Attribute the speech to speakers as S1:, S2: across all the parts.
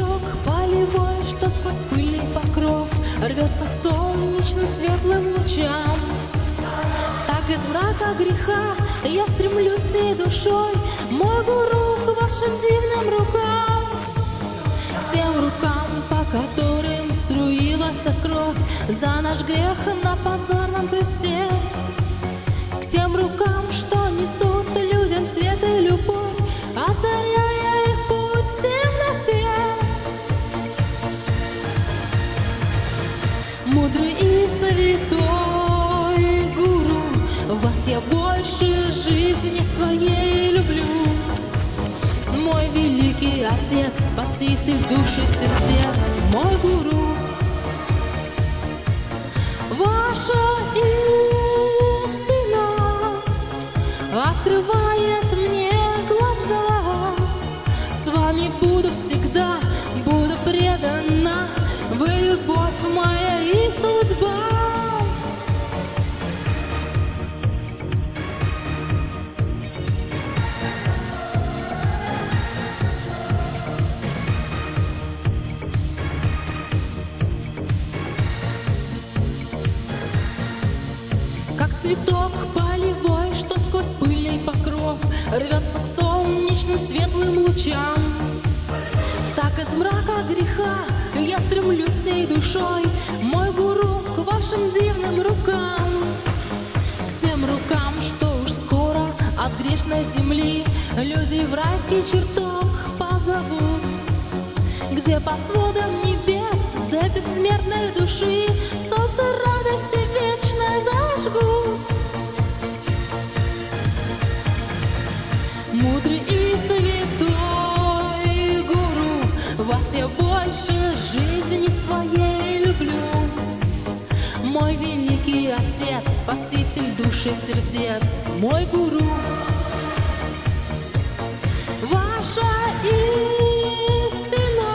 S1: цветок полевой, что сквозь пыльный покров рвется к солнечным светлым лучам. Так из мрака греха я стремлюсь всей душой, мой гуру, к вашим дивным рукам. К тем рукам, по которым струилась кровь за наш грех на позорном кресте. К тем рукам, что несут людям свет и любовь, озаряя их путь в темноте. Мудрый и святой гуру, вас я больше жизни своей люблю. Мой великий Отец, Спаситель души сердец, мой гуру. Ваша истина открывает мне глаза. С вами буду всегда, буду предана, вы любовь моя и судьба. Как цветок полевой, что сквозь пыльный покров рвется к солнечным светлым лучам. Так из мрака греха я стремлюсь всей душой, мой гуру, к вашим дивным рукам. К тем рукам, что уж скоро от грешной земли люди в райский чертог позовут, где под сводом небес для бессмертной души солнце радости вечной зажгут. Мудрый и святой гуру, вас я больше жизни своей люблю. Мой великий Отец, Спаситель души сердец, мой гуру. Ваша истина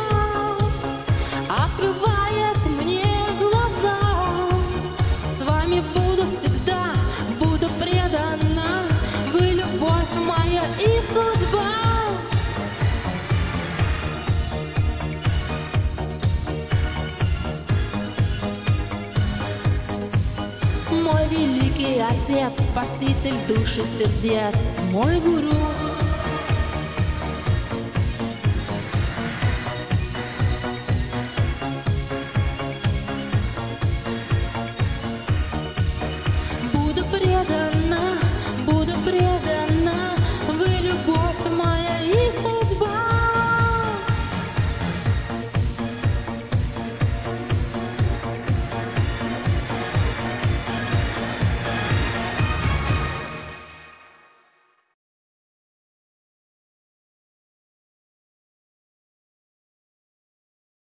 S1: открывает мне глаза. С вами буду всегда, буду предана, вы любовь моя и судьба. Мой великий Отец, Спаситель души сердец, мой гуру.